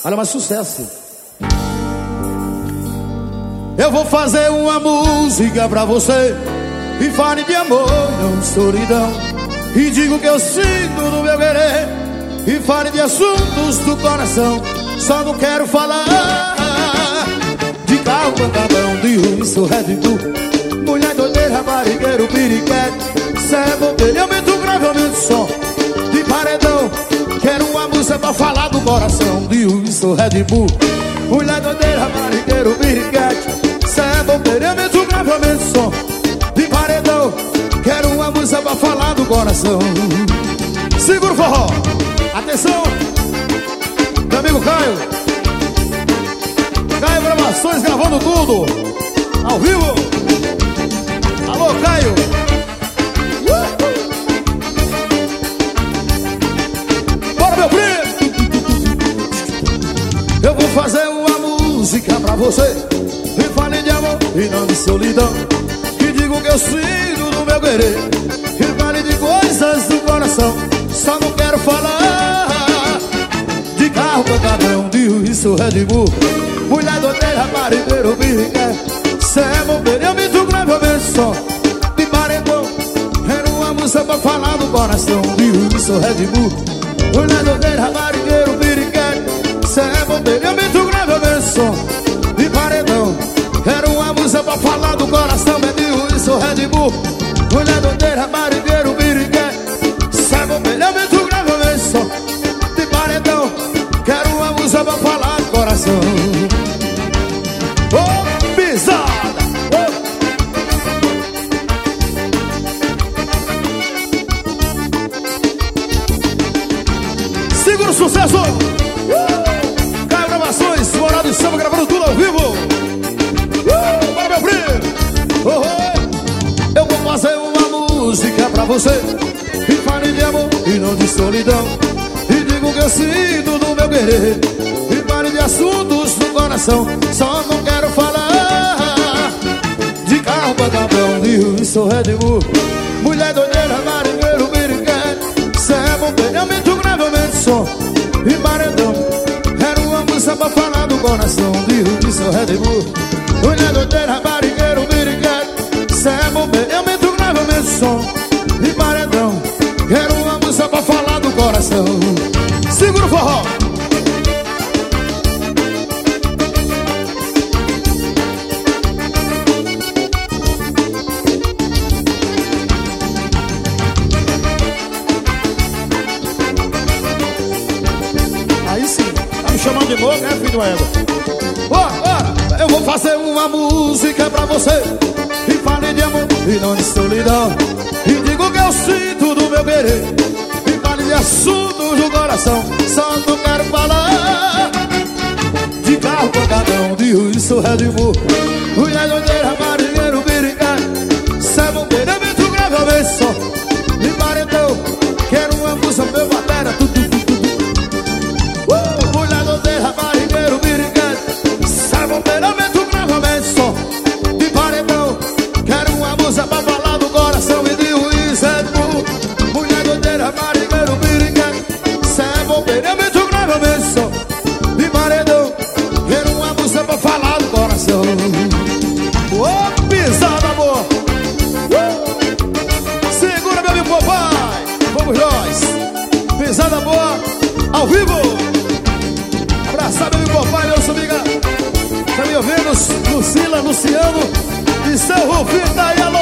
Olha, mais sucesso. Eu vou fazer uma música pra você e fale de amor, não solidão. E digo que eu sinto no meu querer e fale de assuntos do coração. Só não quero falar de carro, pancadão, de ruíço, Red Bull, mulher doideira, barrigueiro, piriquete. Cê é bobeira, aumento grave, aumento som de paredão. Quero uma música pra falar do coração. De ruíço, Red Bull, mulher doideira, barrigueiro, piriquete. Cê é bobeira, aumento grave, aumento som de paredão. Quero uma música pra falar do coração. Segura o forró. Atenção, meu amigo Caio. Caio Gravações gravando tudo ao vivo. Alô, Caio. Bora, meu primo. Eu vou fazer uma música pra você e fale de amor e não de solidão. E digo que eu sinto no meu querer e fale de coisas do coração. Só não quero falar de carro, pancadão, de ruíço, Red Bull, mulher doideira, barrigueiro, birriquete. Cê é bobeira, aumento grave, aumento som de paredão. Quero uma música pra falar do coração. De ruíço, Red Bull, mulher doideira, barrigueiro, birriquete. Cê é bobeira, aumento grave, aumento som de paredão. Quero uma música pra falar do coração. É de ruíço, Red Bull, mulher doideira, barrigueiro, birriquete. Cê é bobeira, aumento grave, aumento som de paredão. Quero uma música pra falar do coração. Oh, pisada! Segura o sucesso! Caio Gravações, Morado e Samba gravando tudo ao vivo. Para meu primo! Eu vou fazer uma música pra você e fale de amor e não de solidão. E digo que eu sinto no meu querer e fale de assuntos do coração. Só não quero falar de carro, pancadão, de ruíço, Red Bull, mulher doideira, marinheiro, biriguete. Cê é bobeira, aumento grave, aumento som e paredão. Quero uma música pra falar do coração. De ruíço, Red Bull, mulher doideira, marinheiro, biriguete. Cê é bobeira, aumento grave, aumento som e paredão. Quero uma música pra falar do coração. Segura o forró. Aí sim, tá me chamando de louco, né, filho do égua? Bora, eu vou fazer uma música pra você e fale de amor e não de solidão. E digo que eu sinto do meu querer e fale de assuntos do coração. Só não quero falar de carro, pancadão, de ruíço, Red Bull, mulher doideira, marinheiro, biriguete. Cê é bobeira, aumento grave, aumento som de paredão. Quero uma música, meu batera, mulher doideira, marinheiro, biriguete. Cê é bobeira, aumento grave, aumento som de paredão. Quero uma música pra falar do coração. E de ruíço, Red Bull, mulher doideira, marinheiro, biriguete. Cê é bobeira, aumento grave, aumento som de paredão. Quero uma música pra falar do coração. Ô, pisada boa! Segura, meu amigo papai! Vamos nós! Pisada boa, ao vivo! Abraçar meu amigo papai, meu amiga. Tá me ouvindo? Lucila, Luciano e seu Rufino, tá aí, alô!